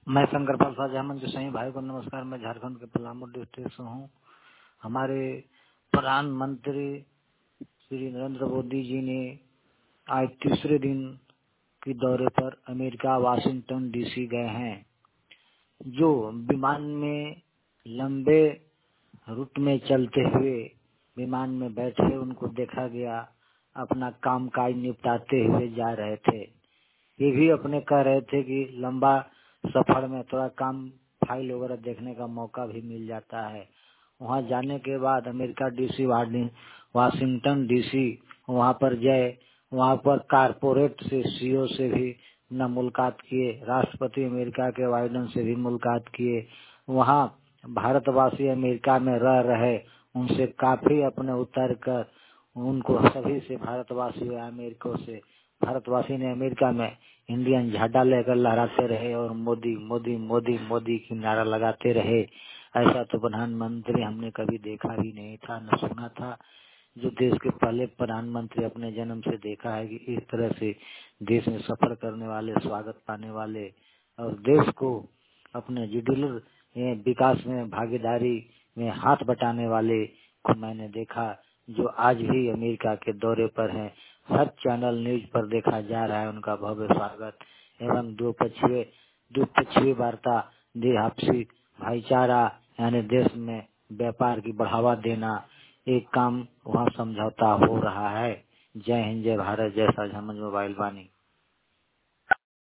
मैं शंकर प्रसाद जामन जो सही भाई को नमस्कार। मैं झारखंड के पलामू डिस्ट्रिक्ट से हूँ। हमारे प्रधानमंत्री श्री नरेंद्र मोदी जी ने आज तीसरे दिन के दौरे पर अमेरिका वाशिंगटन डीसी गए हैं। जो विमान में लंबे रूट में चलते हुए विमान में बैठे उनको देखा गया, अपना काम काज निपटाते हुए जा रहे थे। ये भी अपने कह रहे थे कि लंबा सफर में थोड़ा काम फाइल वगैरह देखने का मौका भी मिल जाता है। वहां जाने के बाद अमेरिका डीसी वाशिंगटन डीसी वहां पर गए। वहां पर कारपोरेट से सीईओ से भी न मुलाकात किए, राष्ट्रपति अमेरिका के बाइडेन से भी मुलाकात किए। वहां भारतवासी अमेरिका में रह रहे उनसे काफी अपने उतर कर उनको सभी से भारतवासी अमेरिका से भारतवासी ने अमेरिका में इंडियन झंडा लेकर लहराते रहे और मोदी मोदी मोदी मोदी की नारा लगाते रहे। ऐसा तो प्रधानमंत्री हमने कभी देखा भी नहीं था, न सुना था। जो देश के पहले प्रधानमंत्री अपने जन्म से देखा है कि इस तरह से देश में सफर करने वाले, स्वागत पाने वाले और देश को अपने जुडिलर विकास में भागीदारी में हाथ बटाने वाले को मैंने देखा, जो आज भी अमेरिका के दौरे पर हैं। हर चैनल न्यूज पर देखा जा रहा है उनका भव्य स्वागत एवं द्विपक्षीय वार्ता, द्विपक्षीय भाईचारा यानी देश में व्यापार की बढ़ावा देना, एक काम वहाँ समझौता हो रहा है। जय हिंद, जय भारत, जय साझा मंच मोबाइल वाणी।